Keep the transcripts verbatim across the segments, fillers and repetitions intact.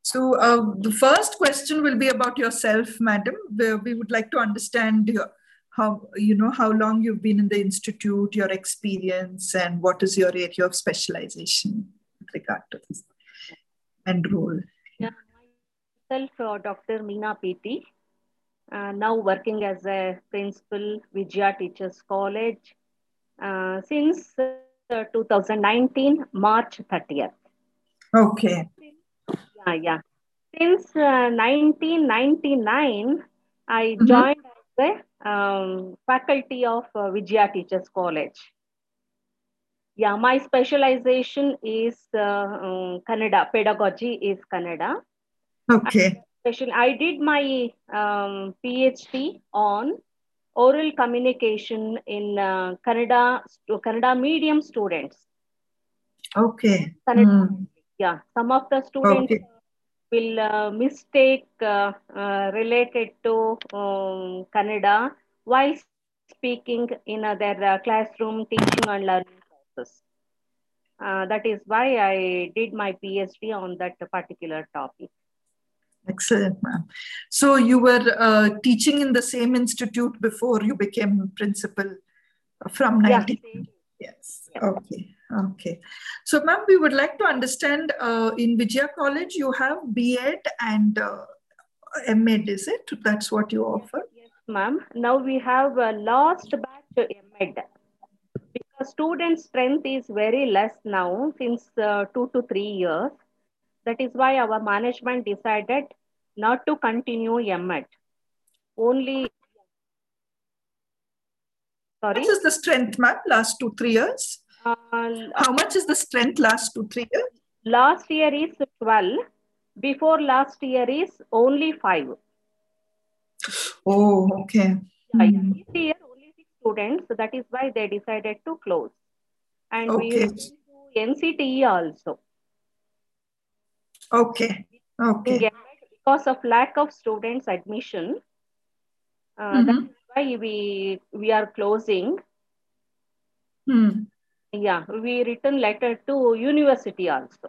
So uh, the first question will be about yourself, madam. Where we would like to understand your, how you know how long you've been in the institute, your experience, and what is your area of specialization with regard to this and role. Yeah, myself, uh, Doctor Meena P T, uh, now working as a principal Vijaya Teachers College uh, since uh, two thousand nineteen, March thirtieth. Okay. Yeah, yeah. Since uh, nineteen ninety-nine, I Mm-hmm. joined as a um, faculty of uh, Vijaya Teachers College. Yeah, my specialization is uh, um, Kannada. Pedagogy is Kannada. Okay. Special. I did my um, PhD on oral communication in uh, Kannada, Kannada medium students. Okay. Kannada, Mm. yeah, some of the students Okay. will uh, mistake uh, uh, related to um, Kannada while speaking in uh, their uh, classroom teaching and learning process. Uh, that is why I did my PhD on that particular topic. Excellent, ma'am. So you were uh, teaching in the same institute before you became principal from Yeah, nineteen. same. Yes. Yes. Okay. Okay. So, ma'am, we would like to understand uh, in Vijaya College, you have B Ed and uh, M Ed, is it? That's what you Yes, offer? yes, ma'am. Now we have a last batch M Ed because student strength is very less now since uh, two to three years. That is why our management decided not to continue M Ed. Only, How much sorry, is the strength, ma'am, last two, three years? uh, How much is the strength last two, three years? last year is twelve. Before last year is only five. Oh, okay. Yeah, yeah. Hmm. This year only six students. So that is why they decided to close. And we Okay. went to N C T E also. Okay. In Okay. M Ed, because of lack of students admission, uh, that Mm-hmm. is why we we are closing. Hmm. Yeah, we written letter to university also.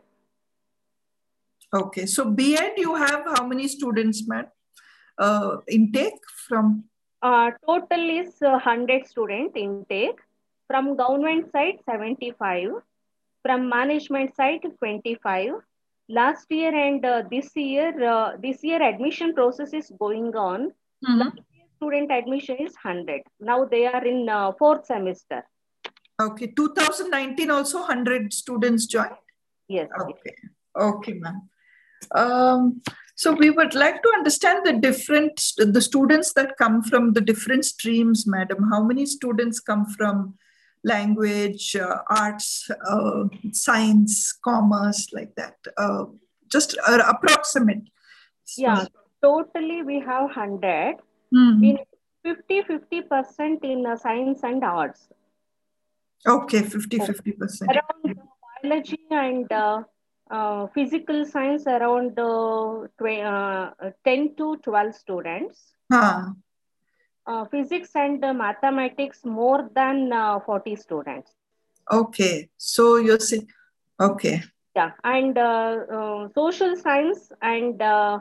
Okay. So, B Ed, you have how many students, ma'am? Uh, intake from? Uh, total is uh, one hundred student intake. From government side, seventy-five. From management side, twenty-five. Last year and uh, this year, uh, this year admission process is going on. Mm-hmm. Last year student admission is one hundred. Now they are in uh, fourth semester. Okay. two thousand nineteen also one hundred students joined? Yes, yes. Okay. Okay, ma'am. Um, so we would like to understand the different, the students that come from the different streams, madam. How many students come from language, uh, arts, uh, science, commerce, like that? Uh, just uh, approximate. So, Yeah, totally we have one hundred. In hmm. fifty fifty percent in uh, science and arts. Okay, fifty Oh, fifty percent. around uh, biology and uh, uh, physical science around uh, tw- uh, ten to twelve students. Huh. Uh, physics and uh, mathematics more than uh, forty students. Okay, so you're saying, okay. Yeah, and uh, uh, social science and uh,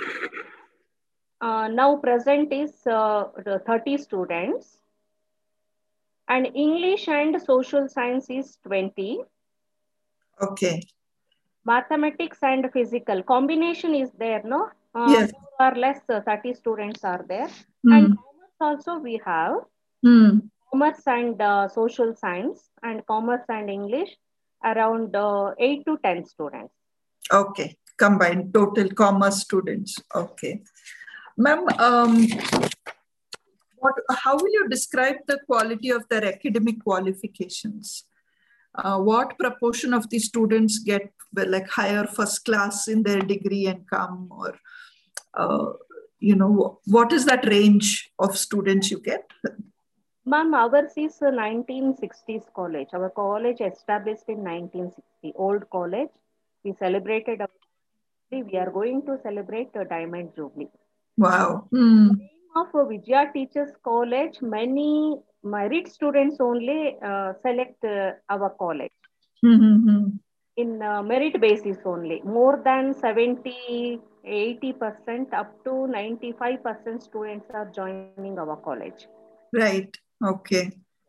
uh, now present is uh, the thirty students, and English and social science is twenty. Okay. Mathematics and physical combination is there, no? Uh, Yes. more or less uh, thirty students are there. And Hmm. commerce also we have Hmm. commerce and uh, social science and commerce and English around uh, eight to ten students. Okay. Combined total commerce students. Okay. Ma'am, um, what, how will you describe the quality of their academic qualifications? Uh, what proportion of the students get well, like higher first class in their degree and come, or uh, you know, what is that range of students you get? Ma'am, ours is a nineteen sixties college. Our college established in nineteen sixty, old college. We celebrated, our, we are going to celebrate a diamond jubilee. Wow. Hmm. Of a Vijaya Teachers College, many merit students only uh, select uh, our college. Hmm, hmm, hmm. in uh, merit basis only. More than seventy, eighty percent up to ninety-five percent students are joining our college. Right. Okay.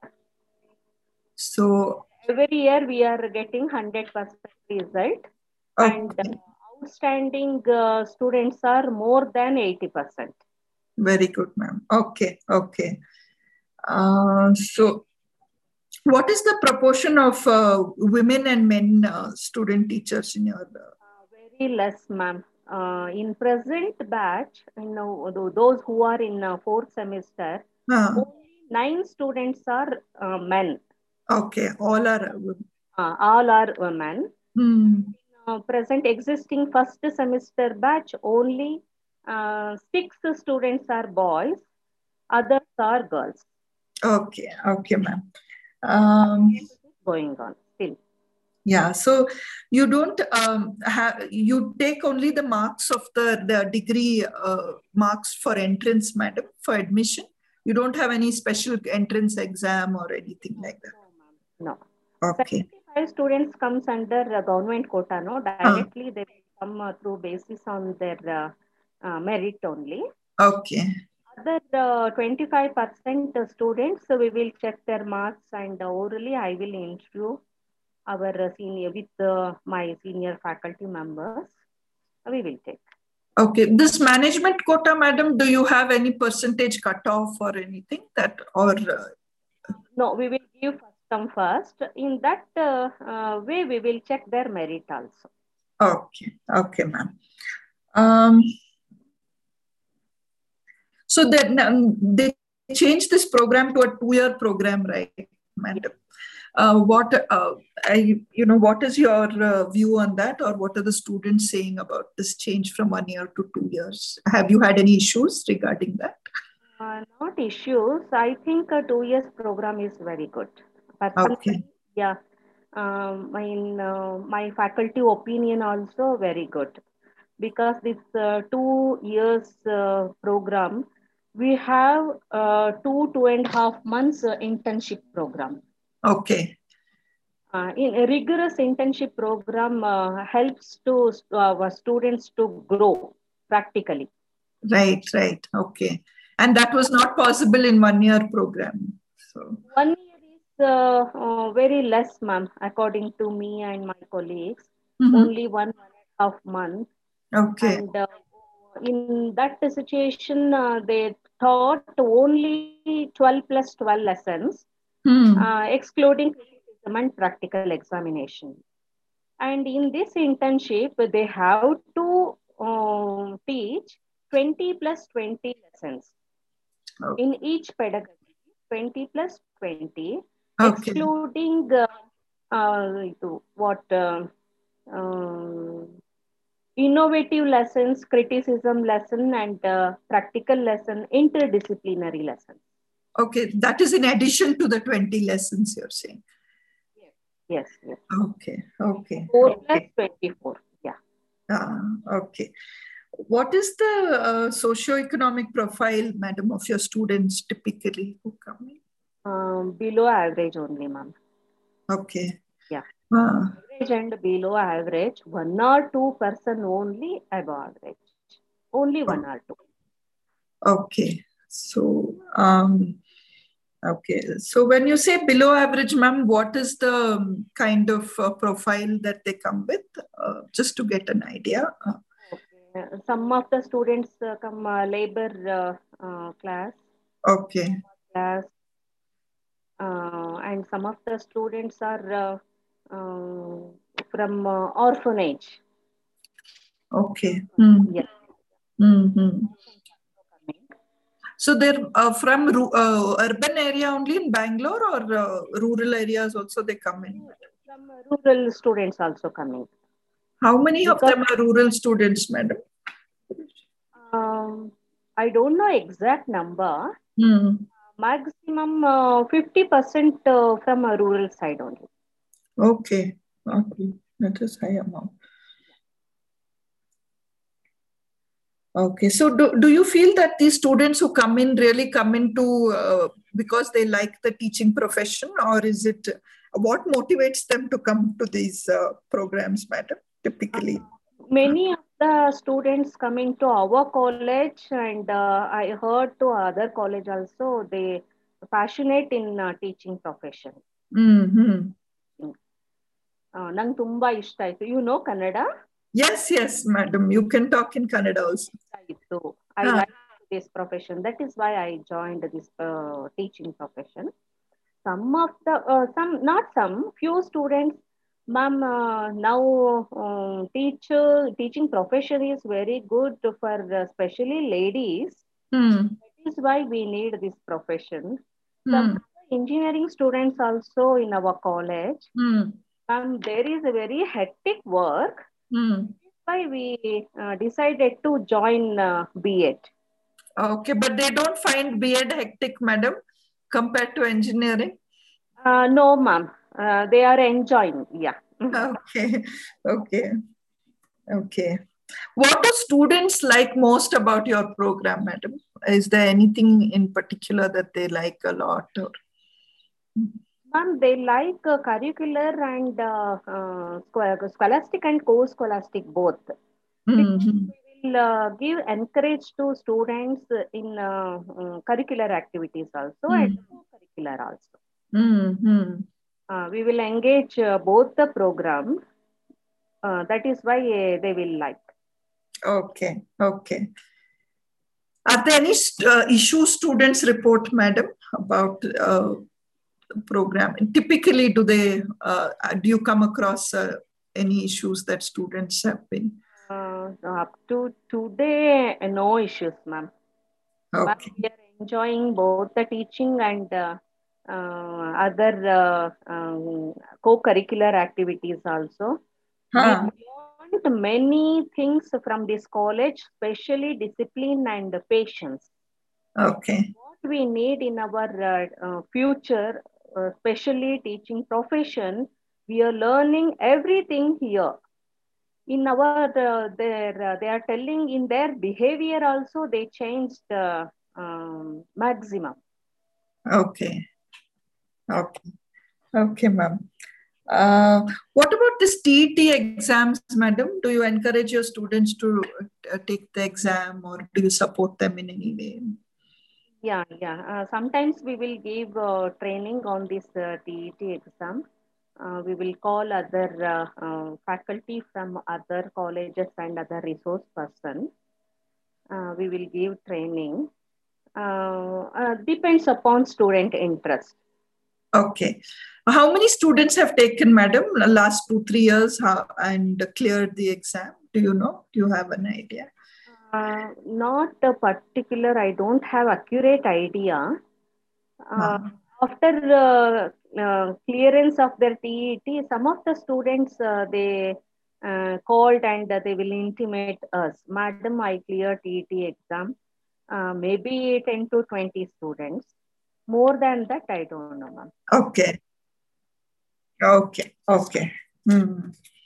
So Every year we are getting one hundred percent result, and uh, okay. outstanding uh, students are more than eighty percent. Very good, ma'am. Okay. Okay. Uh, so what is the proportion of uh, women and men uh, student teachers in your? Uh, Uh, very less, ma'am. Uh, in present batch, you know, tho- those who are in uh, fourth semester, uh, only nine students are uh, men. okay. All are. Uh, Uh, all are women. hmm. Uh, present existing first semester batch, only uh, six students are boys, others are girls. Okay. Okay, ma'am. Um, Going on still. yeah. So you don't um, have, you take only the marks of the, the degree uh, marks for entrance, madam, for admission. You don't have any special entrance exam or anything like that. No. Okay. seventy-five students comes under uh, government quota, no? Huh. Directly they come uh, through basis on their uh, uh, merit only. Okay. Other uh, twenty-five percent students, so we will check their marks, and uh, orally I will interview our uh, senior with uh, my senior faculty members. We will take. Okay. This management quota, madam, do you have any percentage cutoff or anything that, or? Uh, No, we will give first come first. In that uh, uh, way, we will check their merit also. Okay. Okay, ma'am. Um, so then um, they changed this program to a two-year program, right, madam? Uh, what uh, I, you know, what is your uh, view on that, or what are the students saying about this change from one year to two years? Have you had any issues regarding that? Uh, not issues. I think a two years program is very good. Personally, Okay. yeah. Um, my uh, my faculty opinion also very good, because this uh, two years uh, program, we have uh, two two and a half months uh, internship program. Okay. Uh, in a rigorous internship program uh, helps to uh, our students to grow practically. Right. Right. Okay. And that was not possible in one year program. So. One year is uh, uh, very less, ma'am, according to me and my colleagues. Mm-hmm. Only one, one and a half month. Okay. And uh, in that situation, uh, they taught only twelve plus twelve lessons, Hmm. uh, excluding criticism and practical examination. And in this internship, they have to um, teach twenty plus twenty lessons. Okay. In each pedagogy, twenty plus twenty, Okay. excluding uh, uh, what uh, um, innovative lessons, criticism lesson, and uh, practical lesson, interdisciplinary lessons. Okay, that is in addition to the twenty lessons you're saying. Yes, yes, yes. Okay, okay. four okay. plus twenty-four, yeah. Uh, okay. What is the uh, socio-economic profile, madam, of your students typically who come in? Um, below average only, ma'am. Okay. Yeah. Uh, average and below average, one or two person only above average. Only one or two. Okay. So, um, okay. So when you say below average, ma'am, what is the kind of uh, profile that they come with? Uh, just to get an idea. Uh, okay. Some of the students uh, come uh, labor uh, uh, class. Okay. Class. Uh, and some of the students are uh, uh, from uh, orphanage. Okay. Mm. Yes. Mm-hmm. So they're uh, from uh, urban area only in Bangalore, or uh, rural areas also they come in? From rural students also coming. How many because, of them are rural students, madam? Um, I don't know exact number. Hmm. Maximum uh, fifty percent uh, from a rural side only. Okay. Okay. That is high amount. Okay. So do, do you feel that these students who come in really come into uh, because they like the teaching profession, or is it what motivates them to come to these uh, programs, madam, typically? Many of the students coming to our college, and uh, I heard to other college also, they passionate in uh, teaching profession. Mm-hmm. Uh, ನಂಗೆ ತುಂಬಾ ಇಷ್ಟ ಆಯ್ತು. You know Kannada? Yes, yes, madam. You can talk in Kannada also. I Ah. like this profession. That is why I joined this uh, teaching profession. Some of the, uh, some, not some, few students, ma'am, uh, now uh, teacher, teaching profession is very good for uh, especially ladies. Hmm. That is why we need this profession. Hmm. Some engineering students also in our college. Hmm. Um, there is a very hectic work. Hmm. That's why we uh, decided to join uh, B Ed. Okay, but they don't find B Ed hectic, madam, compared to engineering? Uh, no, ma'am. Uh, they are enjoying, yeah. Okay, okay, okay. What do students like most about your program, madam? Is there anything in particular that they like a lot? Or... Ma'am, they like uh, curricular and uh, uh, scholastic and co-scholastic both. Mm-hmm. We will uh, give encourage to students in uh, uh, curricular activities also Mm. and co-curricular also. Mm-hmm. Uh, we will engage uh, both the program. Uh, that is why uh, they will like. Okay, okay. Are there any uh, issues students report, madam, about uh, the program? Typically, do they uh, do you come across uh, any issues that students have been? Uh, up to today, uh, no issues, ma'am. Okay. We are enjoying both the teaching and uh, uh, other uh, um, co-curricular activities also. Huh. We learned many things from this college, especially discipline and patience. Okay. What we need in our uh, uh, future, uh, especially teaching profession, we are learning everything here. In our, uh, their, uh, they are telling in their behavior also, they changed uh, um, maximum. Okay. Okay. Okay, ma'am. Uh, what about this T E T exams, madam? Do you encourage your students to uh, take the exam, or do you support them in any way? Yeah, yeah. Uh, sometimes we will give uh, training on this uh, T E T exam. Uh, we will call other uh, uh, faculty from other colleges and other resource person. Uh, we will give training. Uh, uh, depends upon student interest. Okay. How many students have taken, madam, the last two, three years how, and cleared the exam? Do you know? Do you have an idea? Uh, not a particular, I don't have accurate idea. Uh, Uh-huh. After uh, uh, clearance of their T E T, some of the students, uh, they uh, called and uh, they will intimate us, Madam, I cleared T E T exam. Uh, maybe ten to twenty students. More than that, I don't know, ma'am. Okay. Okay. Okay. Hmm.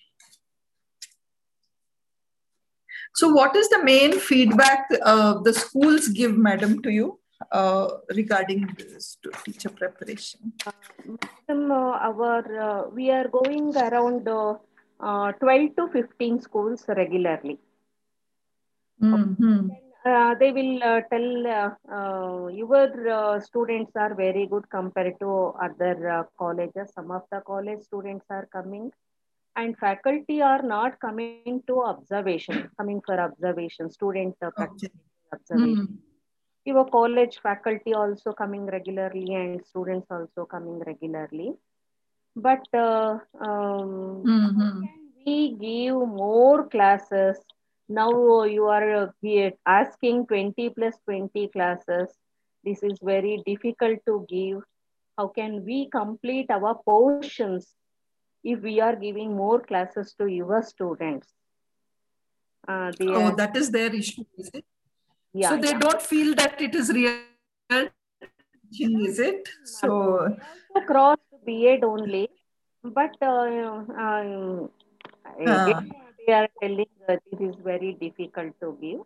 So what is the main feedback uh, the schools give, madam, to you uh, regarding this to teacher preparation? Uh, Madam, uh, our, uh, we are going around uh, uh, twelve to fifteen schools regularly. Mm-hmm. Uh, they will uh, tell uh, uh, your uh, students are very good compared to other uh, colleges. Some of the college students are coming, and faculty are not coming to observation, coming for observation, student uh, Okay. observation. Mm. Your college faculty also coming regularly and students also coming regularly. But uh, um, Mm-hmm. we give more classes. Now you are uh, asking twenty plus twenty classes. This is very difficult to give. How can we complete our portions if we are giving more classes to your students? Uh, they Oh, are, that is their issue, is it? yeah, So they yeah. don't feel that it is real teaching, is it? So Also crossed B Ed only, but uh, um, uh, again they are telling that it is very difficult to give.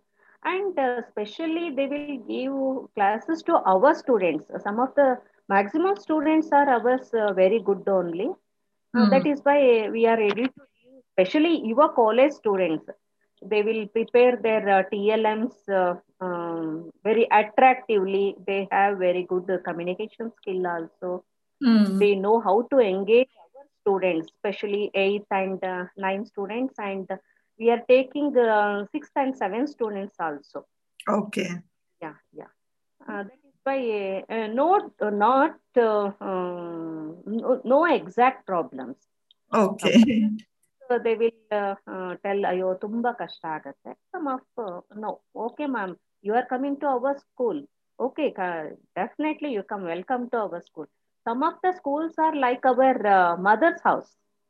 And uh, especially they will give classes to our students. Some of the maximum students are ours uh, very good only. Uh, Hmm. that is why we are ready to give, especially your college students. They will prepare their uh, T L Ms uh, um, very attractively. They have very good uh, communication skill also. Hmm. They know how to engage our students, especially eighth and uh, ninth students, and we are taking uh, sixth and seventh students also. Okay. Yeah, yeah. Uh, that is why uh, uh, not uh, not uh, um, no, no exact problems. Some of Okay. the they will uh, uh, tell ಅಯ್ಯೋ ತುಂಬಾ ಕಷ್ಟ ಆಗತ್ತೆ. Some of uh, no, okay ma'am, you are coming to our school. Okay, ca- definitely you come. Welcome to our school. Some of the schools are like our uh, mother's house.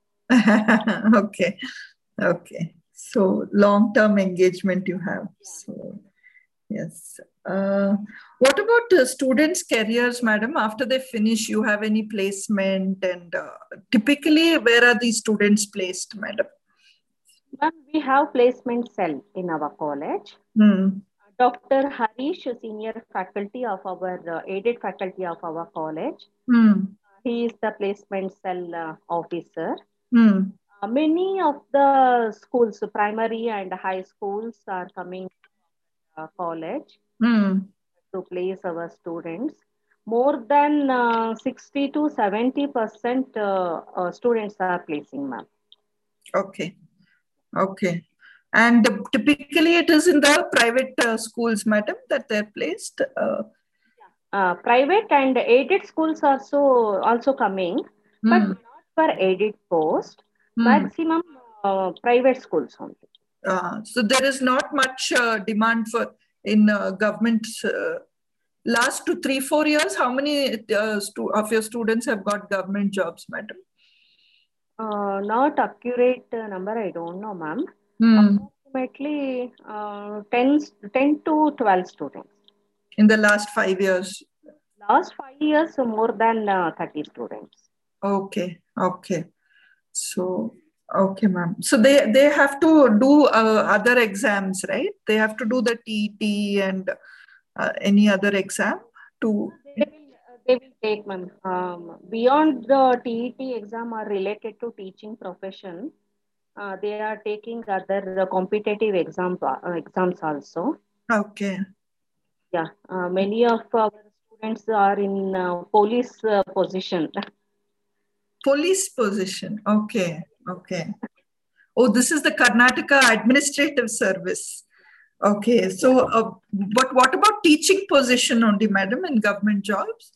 Okay. Okay. So long-term engagement you have. So yes. Uh, what about the students' careers, madam? After they finish, you have any placement, and uh, typically, where are these students placed, madam? Ma'am, we have placement cell in our college. Hmm. Doctor Harish, senior faculty of our uh, aided faculty of our college. Hmm. He is the placement cell uh, officer. Hmm. Uh, many of the schools, primary and high schools, are coming to uh, college Hmm. to place our students. More than uh, sixty to seventy percent uh, uh, students are placing, ma'am. Okay. Okay. And typically, it is in the private uh, schools, madam, that they're placed. Uh, Uh, private and aided schools also also coming, but hmm. not for aided post. Hmm. Maximum uh, private schools only. Uh, so there is not much uh, demand for in uh, government. Uh, last two, three, four years, how many uh, stu- of your students have got government jobs, madam? Uh, not accurate uh, number, I don't know, ma'am. Hmm. Approximately uh, ten, ten to twelve students. In the last five years. Last five years, uh, more than uh, thirty students. Okay. Okay. So, okay, ma'am. So they they have to do uh, other exams, right? They have to do the T E T and uh, any other exam to. They will, uh, they will take, ma'am. Um, beyond the T E T exam are related to teaching profession. Uh, they are taking other uh, competitive exam, uh, exams also. Okay. Yeah, uh, many of our students are in uh, police uh, position. Police position. Okay. Okay. Oh, this is the Karnataka Administrative Service. Okay. Yeah, So, uh, but what about teaching position only, madam, in government jobs?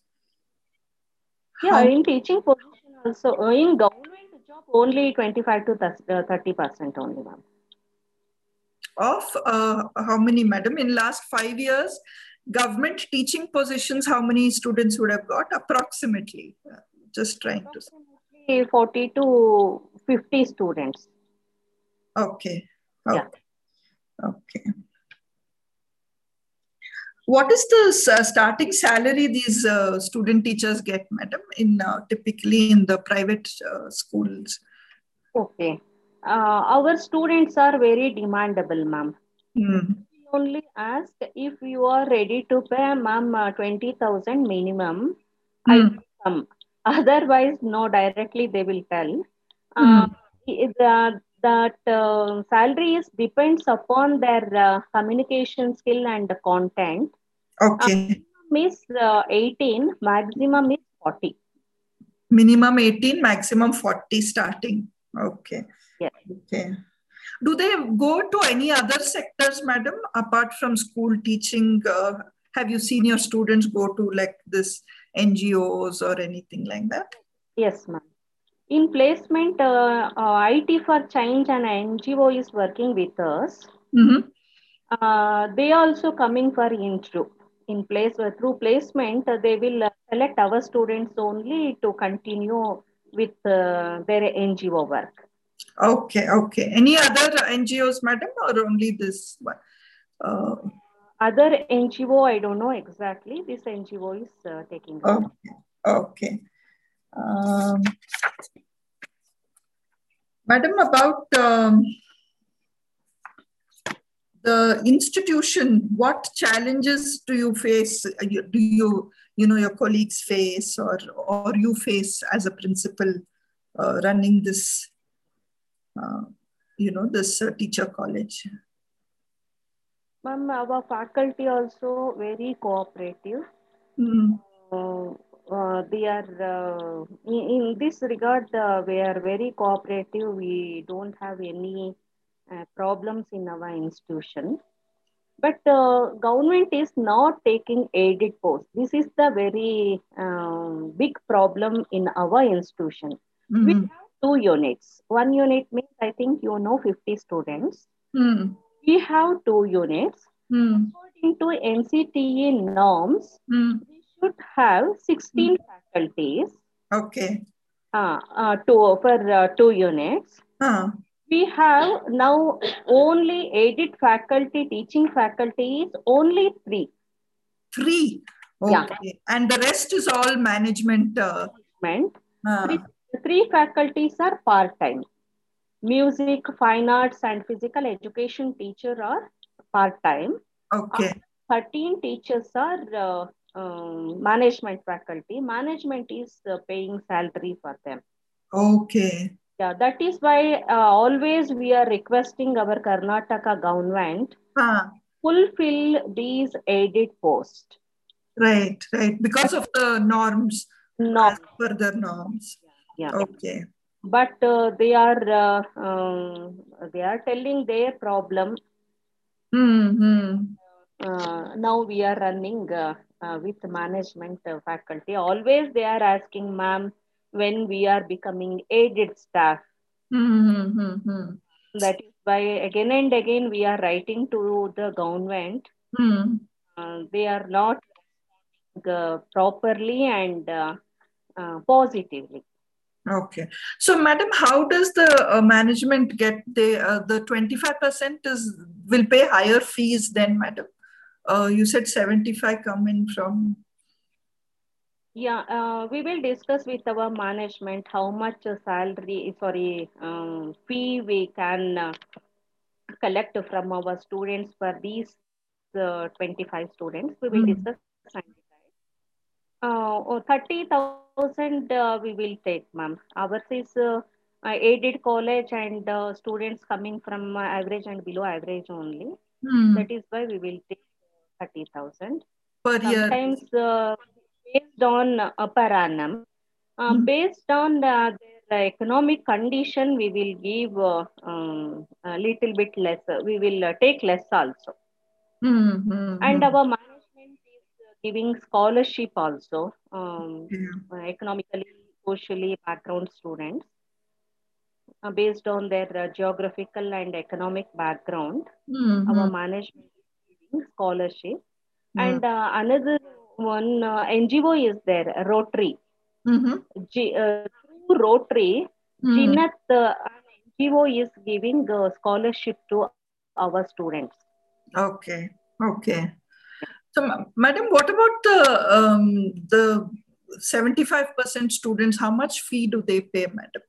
yeah. How In teaching position also, uh, in government job only twenty-five to thirty percent only, ma'am. of uh, how many, madam? In last five years, government teaching positions, how many students would have got approximately? Uh, just trying to. Approximately forty to fifty students. Okay. Yeah. Okay. Okay. What is the uh, starting salary these uh, student teachers get, madam, in uh, typically in the private uh, schools? Okay. Uh, our students are very demandable, ma'am. Hmm. We only ask if you are ready to pay, ma'am, uh, twenty thousand minimum. I Hmm. will come. Otherwise, no, directly they will tell. Uh, Hmm. it- uh, that uh, salary is depends upon their uh, communication skill and content. Uh, Okay. minimum is uh, eighteen, maximum is forty. Minimum eighteen, maximum forty starting. Okay. Yes. Okay. Do they go to any other sectors, madam, apart from school teaching? Uh, have you seen your students go to like this N G Os or anything like that? Yes, ma'am. In placement, uh, uh, I T for Change and N G O is working with us. Mm-hmm. Uh, they also coming for interview. In place uh, through placement, uh, they will uh, select our students only to continue with uh, their N G O work. Okay, okay. Any other N G Os, madam, or only this one? Uh, Other N G O, I don't know exactly. This N G O is uh, taking up. okay, okay. Um, madam, about um, the institution, what challenges do you face? Do you, you know, your colleagues face, or or you face as a principal uh, running this, uh, you know, this uh, teacher college? Ma'am, our faculty also very cooperative. Mm. Uh, uh, they are uh, in, in this regard. Uh, we are very cooperative. We don't have any uh, problems in our institution. But uh, government is not taking aided posts. This is the very um, big problem in our institution. We Mm. have two units. One unit means, I think you know, fifty students. Mm. We have two units. Mm. According to N C T E norms, Mm. we should have Mm. sixteen faculties Okay. uh, uh, two, for uh, two units. Uh. We have now only aided faculty, teaching faculty is only three. Three. Yeah. Okay. And the rest is all management. Uh, Management. uh, Three, three faculties are part-time. Music, fine arts, and physical education teacher are part-time. okay. thirteen teachers are uh, um, management faculty. Management is uh, paying salary for them. Okay. Yeah, that is why uh, always we are requesting our Karnataka government Uh, fulfill these aided posts. right, right. Because of the norms, No. as per the norms. Yeah. Okay. But uh, they are uh, um, they are telling their problem. Mm-hmm. Uh, now we are running uh, uh, with management uh, faculty. Always they are asking, ma'am, when we are becoming aided staff. Mm-hmm. That is why again and again we are writing to the government. Mm. Uh, they are not uh, properly and uh, uh, positively. Okay. So, madam, how does the uh, management get the uh, the twenty-five percent is will pay higher fees then, madam? Uh, you said seventy-five come in from. Yeah, uh, we will discuss with our management how much uh, salary, sorry, um, fee we can uh, collect from our students for these uh, twenty-five students. We will discuss Mm. and decide. Uh, oh, thirty thousand uh, we will take, ma'am. Ours is uh, uh, aided college and uh, students coming from uh, average and below average only. That Mm. is why we will take thirty thousand. Per year. Sometimes uh, based on uh, per annum, uh, Mm. based on uh, their economic condition, we will give uh, um, a little bit less. We will uh, take less also. And Mm-hmm. our management is uh, giving scholarship also, um, Yeah. uh, economically, socially background students uh, based on their uh, geographical and economic background. Our Mm-hmm. management is giving scholarship. Yeah. And uh, another one uh, N G O is there, Rotary. Mm-hmm. G, uh, through Rotary, Mm. Jinath, uh, an N G O is giving uh, scholarship to our students. Okay. Okay. So, ma- madam, what about the um, the seventy-five percent students? How much fee do they pay, madam?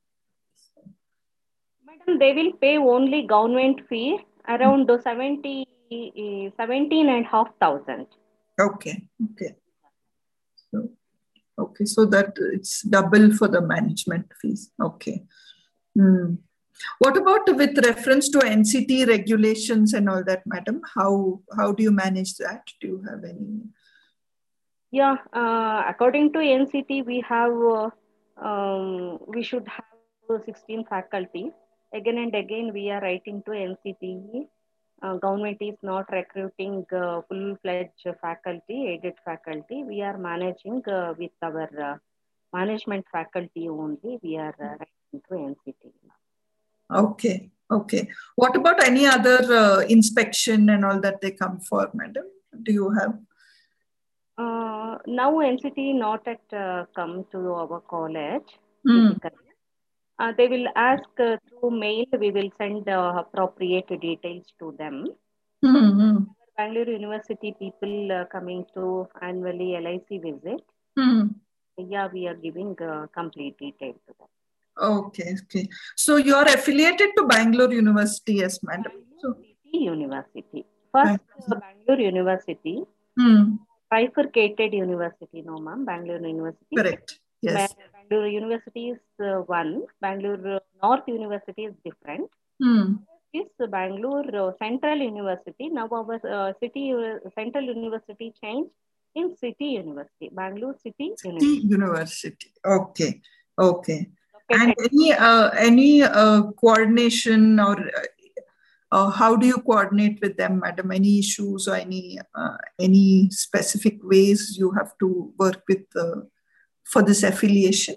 Madam, they will pay only government fee around seventy, seventeen and half thousand. Okay. Okay. So, okay. So that it's double for the management fees. Okay. Hmm. What about with reference to N C T regulations and all that, madam? How how do you manage that? Do you have any? Yeah, uh, according to N C T, we have uh, um, we should have sixteen faculties. Again and again, we are writing to N C T. Uh, government is not recruiting uh, full-fledged faculty, aided faculty. We are managing uh, with our uh, management faculty only. We are uh, writing to N C T. Okay. Okay. What about any other uh, inspection and all that they come for, madam? Do you have? Uh, now N C T not at uh, come to our college Hmm. physically. Uh, they will ask uh, through mail. We will send uh, appropriate details to them. Hmm. Bangalore University people uh, coming to annually L I C visit. Hmm. Yeah, we are giving uh, complete detail to them. Okay. Okay. So you are affiliated to Bangalore University, yes, madam. Bangalore So. City University. First, uh, Bangalore University, Hmm. bifurcated university, no ma'am, Bangalore University. Correct. Yes. Bangalore University is uh, one, Bangalore North University is different. Hmm. Is Bangalore uh, Central University. Now our uh, city uh, Central University changed in City University, Bangalore City, City University. University. Okay. Okay. Located. And any uh, any uh, coordination or uh, how do you coordinate with them, madam? Any issues or any uh, any specific ways you have to work with uh, for this affiliation?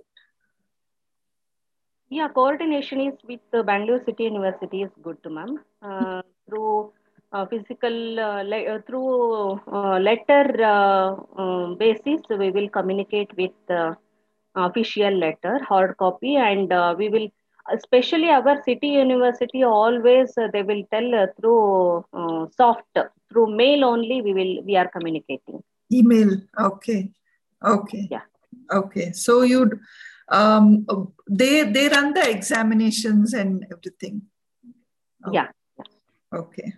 Yeah, coordination is with the Bangalore City University is good, ma'am. Uh, through uh, physical, uh, le- uh, through uh, letter uh, um, basis, we will communicate with uh, official letter, hard copy, and uh, we will, especially our city university, always uh, they will tell uh, through uh, soft, through mail only. We will we are communicating. Email. Okay. Okay. Yeah. Okay. So you'd um, they they run the examinations and everything. Okay. Yeah. Okay.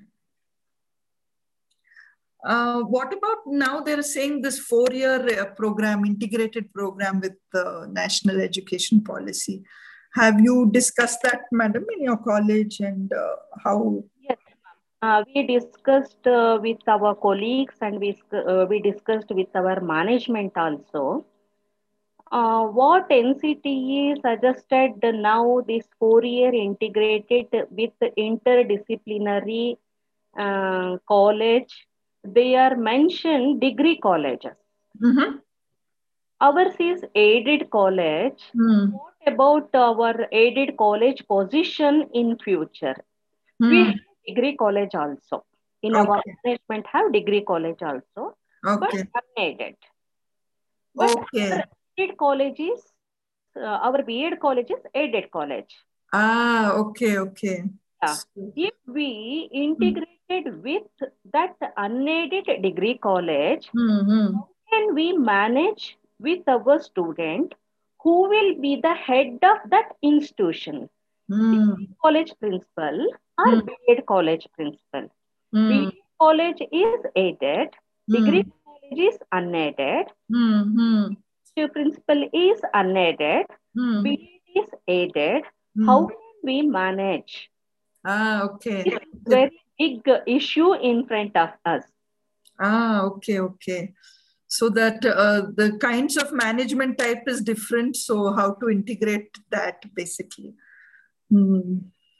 Uh, what about now? They're saying this four-year uh, program, integrated program with the National Education Policy. Have you discussed that, madam, in your college, and uh, how? Yes. Uh, we discussed uh, with our colleagues and we, uh, we discussed with our management also. Uh, what N C T E suggested now, this four-year integrated with interdisciplinary uh, college, they are mentioned degree colleges. Mm-hmm. Ours is aided college. Mm. What about our aided college position in future? We Mm. have degree college also. In our Okay. management have degree college also, but Okay. unaided. But Okay. our aided college is, uh, our B Ed college is aided college. Ah, okay, okay. Yeah. If we integrated with that unaided degree college, Mm-hmm. how can we manage with our student who will be the head of that institution? Degree Mm. college principal or Mm. B Ed college principal. Mm. B Ed college is aided, degree Mm. college is unaided, Mm. the principal is unaided, Mm. B Ed is aided. How Mm. can we manage? Ah, okay. It's very big issue in front of us. Ah, okay, okay. So that uh, the kinds of management type is different. So how to integrate that basically. Hmm.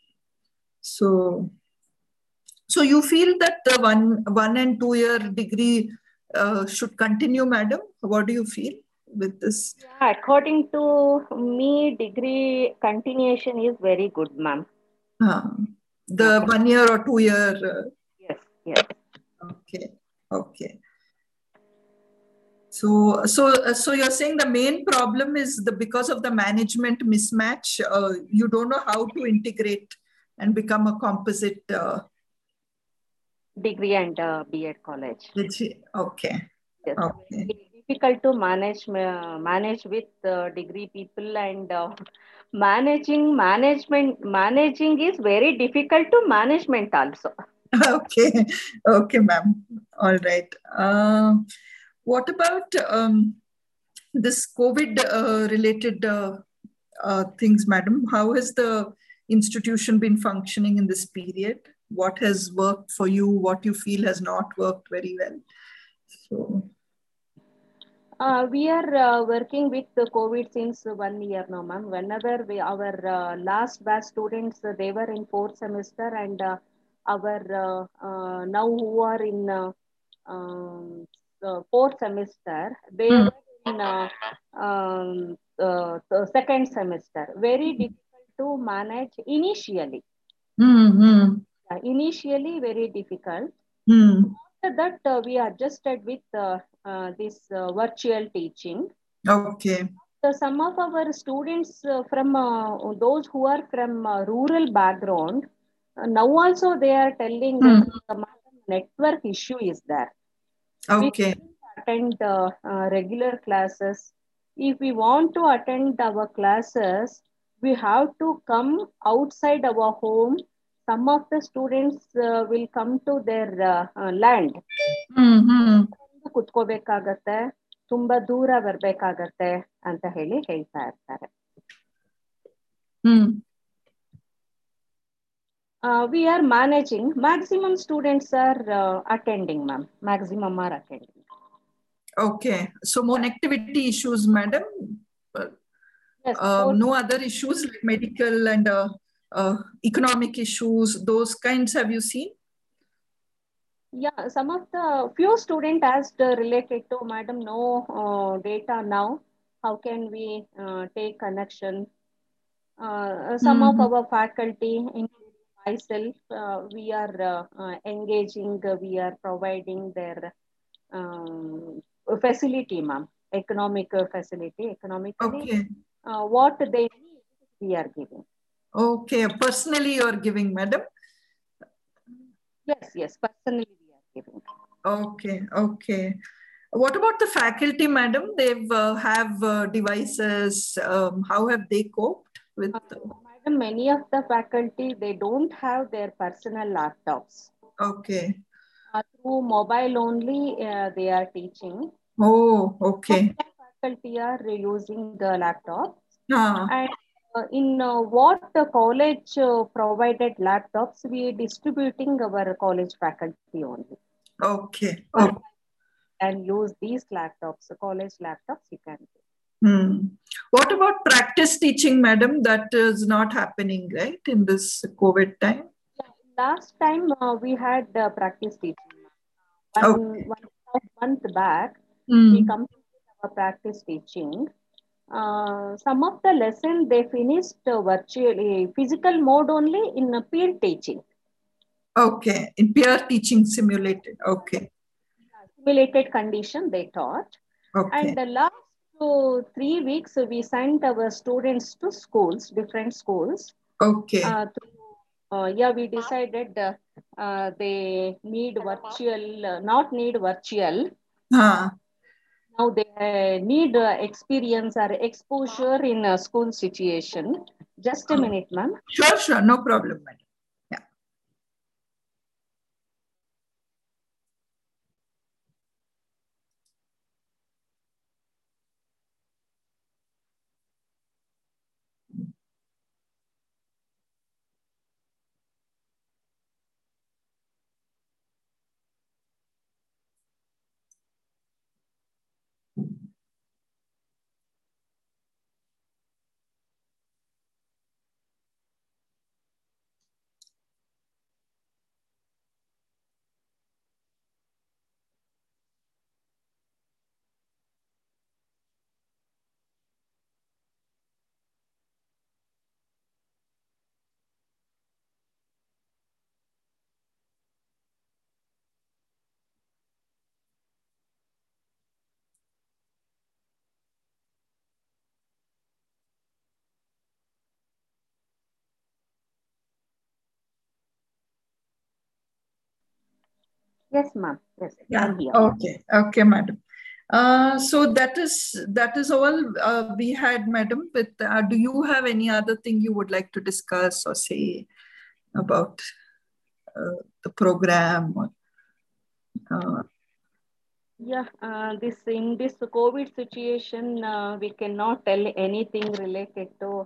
So, so you feel that the one one and two year degree uh, should continue, madam? What do you feel with this? Yeah, according to me, degree continuation is very good, ma'am. Uh, Yeah. the one year or two year. Uh, Yes, yes. okay, okay. So, so, uh, so you're saying the main problem is the because of the management mismatch. Uh, you don't know how to integrate and become a composite. Uh, Degree and uh, B Ed college. okay, Yes, okay. very difficult to manage uh, manage with uh, degree people and uh, managing management managing is very difficult to management also. Okay, okay, ma'am. All right. Uh, what about um, this COVID uh, related uh, uh, things, madam? How has the institution been functioning in this period? What has worked for you? What you feel has not worked very well? So, Uh, we are uh, working with the COVID since one year now, ma'am. Whenever we, our uh, last batch students, uh, they were in fourth semester, and uh, our uh, uh, now who are in uh, um, the fourth semester, they mm, were in uh, um, uh, the second semester. Very difficult to manage initially. mm, mm, Uh, initially, very difficult. mm. After that, uh, we adjusted with uh, uh, this uh, virtual teaching. Okay. So some of our students uh, from uh, those who are from uh, rural background, uh, now also they are telling us Mm. the network issue is there. We Okay. couldn't attend uh, uh, regular classes. If we want to attend our classes, we have to come outside our home, some of the students uh, will come to their uh, uh, land. Mm-hmm. ಕುತ್ಕೋಬೇಕಾಗತ್ತೆ, ತುಂಬಾ ದೂರ ಬರ್ಬೇಕಾಗತ್ತೆ ಅಂತ ಹೇಳಿ ಹೇಳ್ತಾ ಇರ್ತಾರೆ. Mm. Uh, we are managing. Maximum students are uh, attending, ma'am. Maximum are attending. Okay. So more connectivity issues, madam? Uh, Yes. uh, more- no other issues like medical and uh, uh, economic issues, those kinds have you seen? Yeah, some of the few students asked uh, related to, madam, no uh, data now. How can we uh, take connection? Uh, some Mm-hmm. of our faculty, including myself, uh, we are uh, uh, engaging, uh, we are providing their um, facility, ma'am, economic uh, facility, economically, Okay. uh, what they need, we are giving. Okay. Personally, you are giving, madam? Yes, yes, personally we are giving. Okay. Okay. What about the faculty, madam? They uh, have uh, devices. Um, how have they coped with? Uh, madam, many of the faculty, they don't have their personal laptops. Okay. Uh, through mobile only, uh, they are teaching. Oh, okay. Faculty are using the laptops. Ah. And uh, in uh, what the college uh, provided laptops, we are distributing our college faculty only. Okay. Okay. And use these laptops, the college laptops you can do. Hmm. What about practice teaching, madam? That is not happening, right, in this COVID time? Yeah, last time uh, we had uh, practice teaching. One, Okay. one month back, Hmm. we completed our practice teaching. Uh, some of the lesson they finished uh, virtually, physical mode only in uh, peer teaching. Okay. In peer teaching simulated. Okay. Simulated condition they taught. Okay. And the last uh, three weeks, uh, we sent our students to schools, different schools. Okay. Uh, to, uh, yeah, we decided uh, uh, they need virtual, uh, not need virtual. Ah. Now they uh, need uh, experience or exposure in a school situation. Just a Oh. minute, ma'am. Sure, sure. No problem, madam. Yeah. Yes, ma'am. Yes, Yeah. I'm here. Okay. Okay, madam. Uh, so that is that is all uh, we had, madam. But uh, do you have any other thing you would like to discuss or say about uh, the program? Or, uh, Yeah, uh, this in this COVID situation, uh, we cannot tell anything related to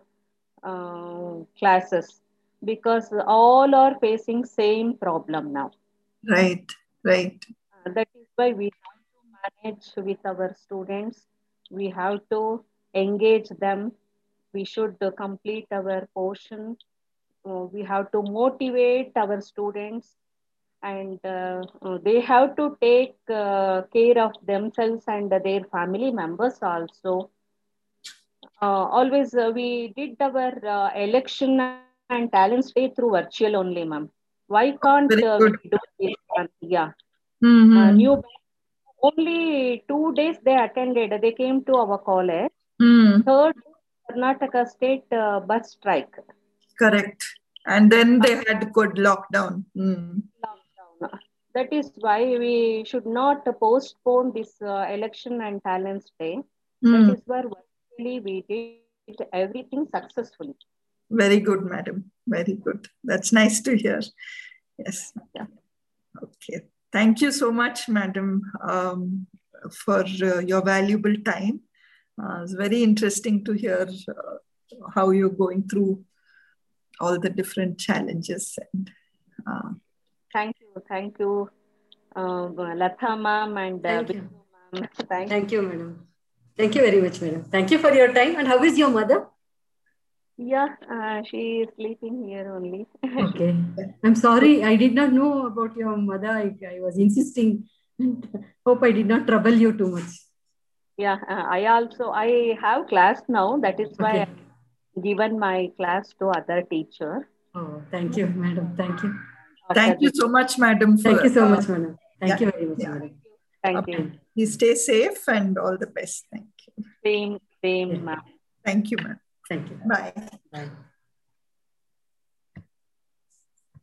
uh, classes because all are facing same problem now. right. Right. Uh, that is why we have to manage with our students. We have to engage them. We should uh, complete our portion. Uh, we have to motivate our students, and uh, uh, they have to take uh, care of themselves and their family members also. Uh, always uh, we did our uh, election and talents day through virtual only, ma'am. Why can't Very uh, we good. do this one? Yeah. Uh, Mm-hmm. new only two days they attended. They came to our college. Mm. Third, Karnataka state uh, bus strike. Correct. And then they had good lockdown. Mm. Lockdown. That is why we should not postpone this uh, election and talents day. That Mm. is where virtually we did everything successfully. Very good, madam. Very good. That's nice to hear. Yes. Yeah. Okay. Thank you so much, madam, um, for uh, your valuable time. Uh, it's very interesting to hear uh, how you're going through all the different challenges. And, uh, thank you. Thank you, uh, Latha ma'am and uh, Thank you. ma'am. Thank, Thank you, madam. Thank you very much, madam. Thank you for your time. And how is your mother? Yeah, uh, she is sleeping here only. Okay. I'm sorry. I did not know about your mother. I, I was insisting. Hope I did not trouble you too much. Yeah, uh, I also, I have class now. That is why Okay. I've given my class to other teacher. Oh, thank you, madam. Thank you. After thank you this, so much, madam. For, Thank you so uh, much, madam. Thank yeah, you very much, yeah. madam. thank you. You stay safe and all the best. Thank you. Same, same, Yeah. ma'am. Thank you, ma'am. Thank you. Bye. Bye.